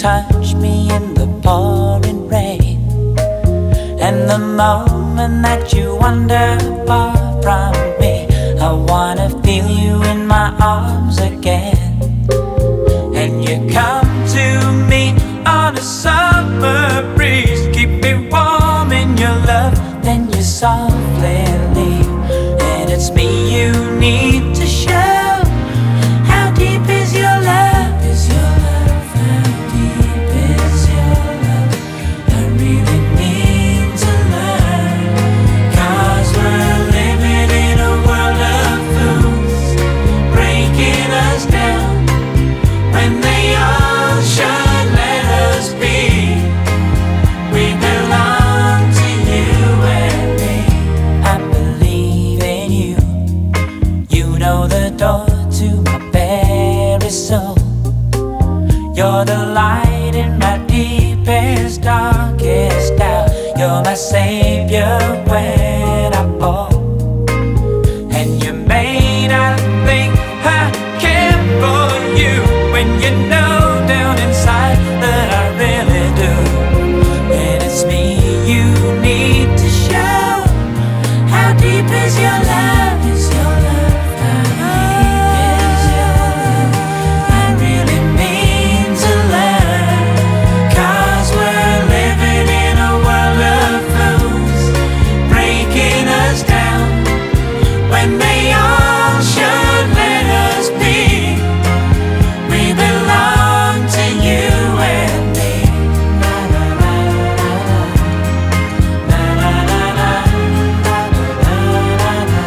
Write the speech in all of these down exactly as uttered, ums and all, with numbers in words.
touch me in the pouring rain, and the moment that you wander far from me, I wanna feel you in my arms again. And you come to me on a summer breeze, keep me warm in your love, then you softly leave. And it's me you need to show. How deep is your love? Is your love? How deep is your love? I really need to learn, 'cause we're living in a world of fools, breaking us down when they all should let us be. We belong to you and me. I believe in you. You know the door to my very soul. You're the light in my deepest, darkest doubt. You're my savior when I fall. And you may not think I care for you, when you know down inside that I really do. And it's me you need to show. How deep is your love? Is your love? How deep is your love? I really mean to learn, 'cause we're living in a world of fools, breaking us down when they all should let us be. We belong to you and me. Na, na, na, na, na, na, na, na, na, na, na.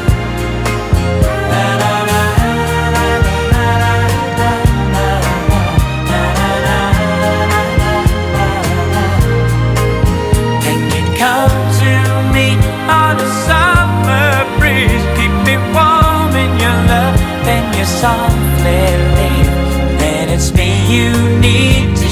And you come to me on a summer breeze, keep me warm in your love, then you softly leave. And it's me you need to